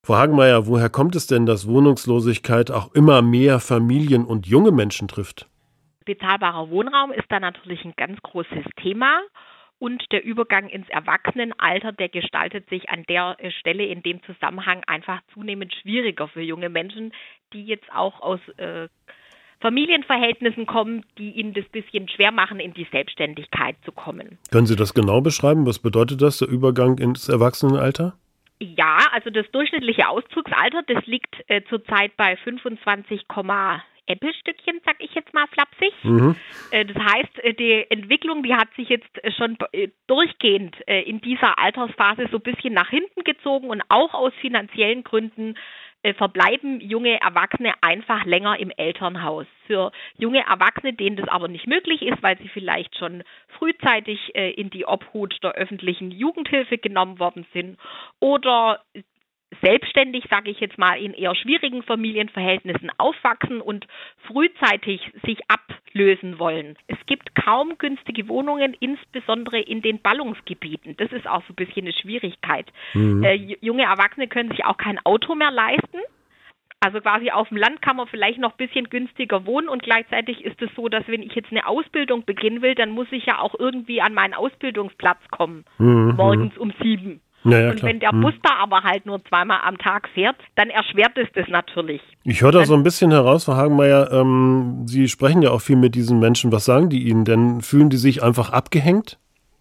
Frau Hagemeyer, woher kommt es denn, dass Wohnungslosigkeit auch immer mehr Familien und junge Menschen trifft? Bezahlbarer Wohnraum ist da natürlich ein ganz großes Thema. Und der Übergang ins Erwachsenenalter, der gestaltet sich an der Stelle in dem Zusammenhang einfach zunehmend schwieriger für junge Menschen, die jetzt auch aus Familienverhältnissen kommen, die ihnen das bisschen schwer machen, in die Selbstständigkeit zu kommen. Können Sie das genau beschreiben? Was bedeutet das, der Übergang ins Erwachsenenalter? Ja, also das durchschnittliche Auszugsalter, das liegt zurzeit bei 25, Äppelstückchen, sag ich jetzt mal flapsig. Das heißt, die Entwicklung, die hat sich jetzt schon durchgehend in dieser Altersphase so ein bisschen nach hinten gezogen und auch aus finanziellen Gründen verbleiben junge Erwachsene einfach länger im Elternhaus. Für junge Erwachsene, denen das aber nicht möglich ist, weil sie vielleicht schon frühzeitig in die Obhut der öffentlichen Jugendhilfe genommen worden sind oder selbstständig, sage ich jetzt mal, in eher schwierigen Familienverhältnissen aufwachsen und frühzeitig sich ablösen wollen. Es gibt kaum günstige Wohnungen, insbesondere in den Ballungsgebieten. Das ist auch so ein bisschen eine Schwierigkeit. Junge Erwachsene können sich auch kein Auto mehr leisten. Also quasi auf dem Land kann man vielleicht noch ein bisschen günstiger wohnen und gleichzeitig ist es so, dass wenn ich jetzt eine Ausbildung beginnen will, dann muss ich ja auch irgendwie an meinen Ausbildungsplatz kommen, morgens um 7. Ja, und klar. wenn der Bus da aber halt nur zweimal am Tag fährt, dann erschwert es das natürlich. Ich höre da so ein bisschen heraus, Frau Hagemeyer, Sie sprechen ja auch viel mit diesen Menschen. Was sagen die Ihnen denn? Fühlen die sich einfach abgehängt?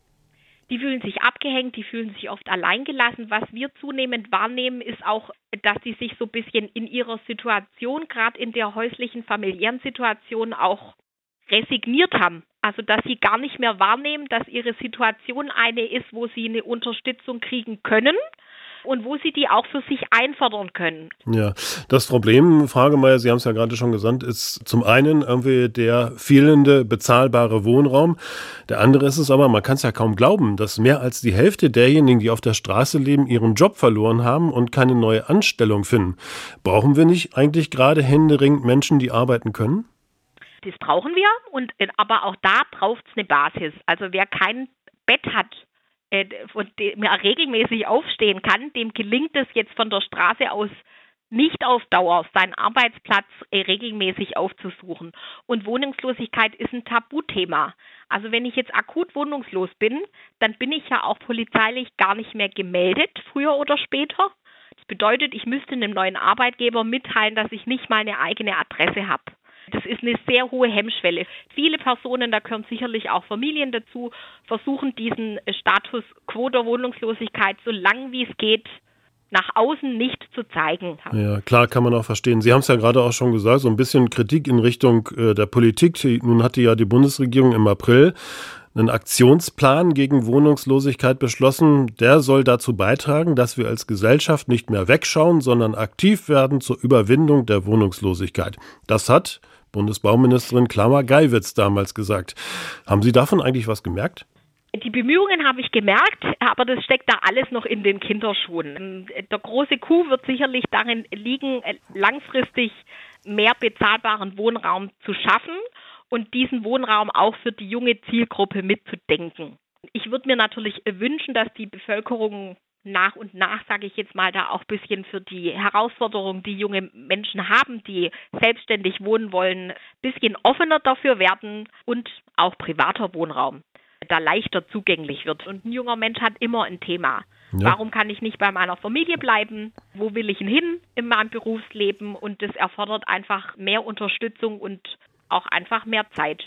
Die fühlen sich abgehängt, die fühlen sich oft alleingelassen. Was wir zunehmend wahrnehmen, ist auch, dass sie sich so ein bisschen in ihrer Situation, gerade in der häuslichen, familiären Situation, auch resigniert haben. Also dass sie gar nicht mehr wahrnehmen, dass ihre Situation eine ist, wo sie eine Unterstützung kriegen können und wo sie die auch für sich einfordern können. Ja, das Problem, Frau Hagemeyer, Sie haben es ja gerade schon gesagt, ist zum einen irgendwie der fehlende bezahlbare Wohnraum. Der andere ist es aber, man kann es ja kaum glauben, dass mehr als die Hälfte derjenigen, die auf der Straße leben, ihren Job verloren haben und keine neue Anstellung finden. Brauchen wir nicht eigentlich gerade händeringend Menschen, die arbeiten können? Das brauchen wir, aber auch da braucht es eine Basis. Also wer kein Bett hat, von dem er regelmäßig aufstehen kann, dem gelingt es jetzt von der Straße aus nicht auf Dauer, seinen Arbeitsplatz regelmäßig aufzusuchen. Und Wohnungslosigkeit ist ein Tabuthema. Also wenn ich jetzt akut wohnungslos bin, dann bin ich ja auch polizeilich gar nicht mehr gemeldet, früher oder später. Das bedeutet, ich müsste einem neuen Arbeitgeber mitteilen, dass ich nicht mal eine eigene Adresse habe. Das ist eine sehr hohe Hemmschwelle. Viele Personen, da gehören sicherlich auch Familien dazu, versuchen diesen Status quo der Wohnungslosigkeit so lang wie es geht nach außen nicht zu zeigen. Ja, klar, kann man auch verstehen. Sie haben es ja gerade auch schon gesagt, so ein bisschen Kritik in Richtung der Politik. Nun hatte ja die Bundesregierung im April einen Aktionsplan gegen Wohnungslosigkeit beschlossen. Der soll dazu beitragen, dass wir als Gesellschaft nicht mehr wegschauen, sondern aktiv werden zur Überwindung der Wohnungslosigkeit. Das hat Bundesbauministerin Klammer-Geiwitz damals gesagt. Haben Sie davon eigentlich was gemerkt? Die Bemühungen habe ich gemerkt, aber das steckt da alles noch in den Kinderschuhen. Der große Coup wird sicherlich darin liegen, langfristig mehr bezahlbaren Wohnraum zu schaffen und diesen Wohnraum auch für die junge Zielgruppe mitzudenken. Ich würde mir natürlich wünschen, dass die Bevölkerung nach und nach, sage ich jetzt mal, da auch ein bisschen für die Herausforderungen, die junge Menschen haben, die selbstständig wohnen wollen, ein bisschen offener dafür werden und auch privater Wohnraum da leichter zugänglich wird. Und ein junger Mensch hat immer ein Thema. Ja. Warum kann ich nicht bei meiner Familie bleiben? Wo will ich hin in meinem Berufsleben? Und das erfordert einfach mehr Unterstützung und auch einfach mehr Zeit.